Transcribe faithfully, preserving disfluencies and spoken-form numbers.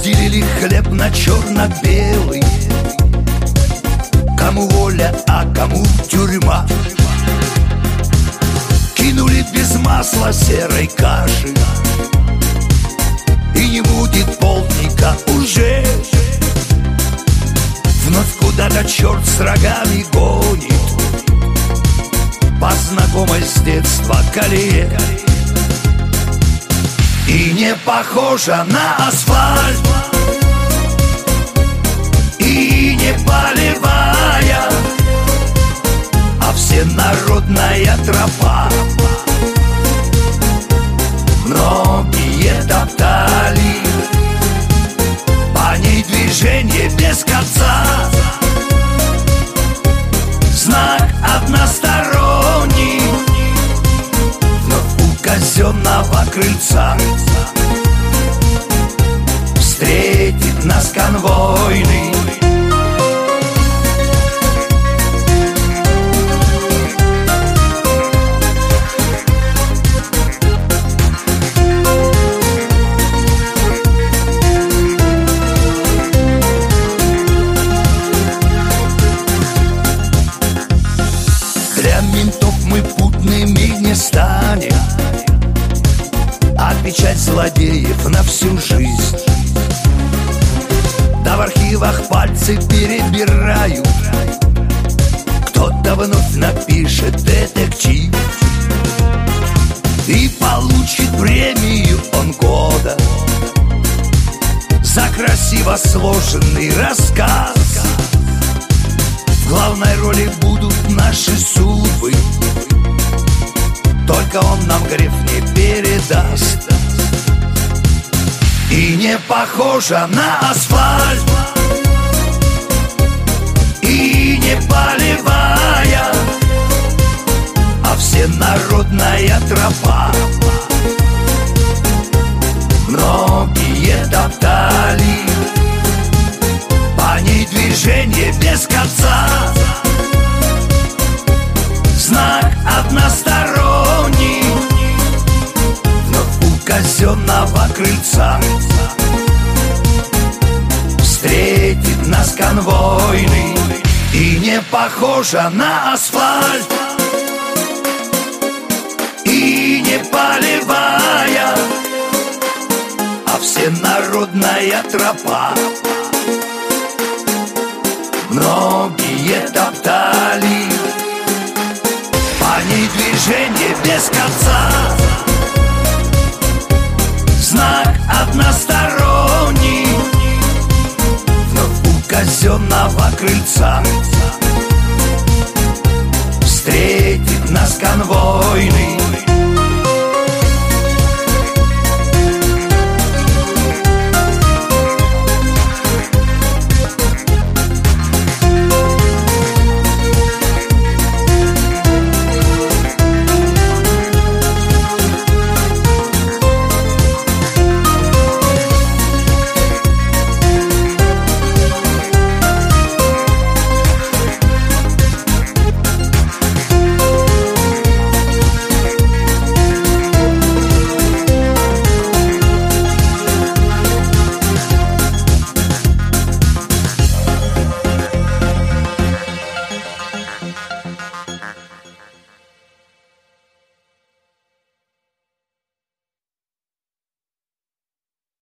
Разделили хлеб на черно-белый. Кому воля, а кому тюрьма. Кинули без масла серой каши, и не будет полдника уже. Вновь куда-то черт с рогами гонит по знакомой с детства колее. И не похожа на асфальт, и не полевая, а всенародная тропа. Многие топтали по ней движение без конца. Знак односторонний, но у казенного крыльца встретит нас конвойный. Для ментов мы путными не станем, отвечать злодеев на всю жизнь. Да в архивах пальцы перебирают, кто-то вновь напишет детектив и получит премию он года за красиво сложенный рассказ. В главной роли будут наши судьбы, только он нам грех не передаст. И не похожа на асфальт, и не полевая, а всенародная тропа. Многие топтали по ней движение без конца. Знак односторонний, но у казенного крыльца встретит нас конвойный. И не похожа на асфальт, и не полевая, а всенародная тропа. Многие топтали по ней движение без конца. Знак односторонний, но у казенного крыльца встретит нас конвойный.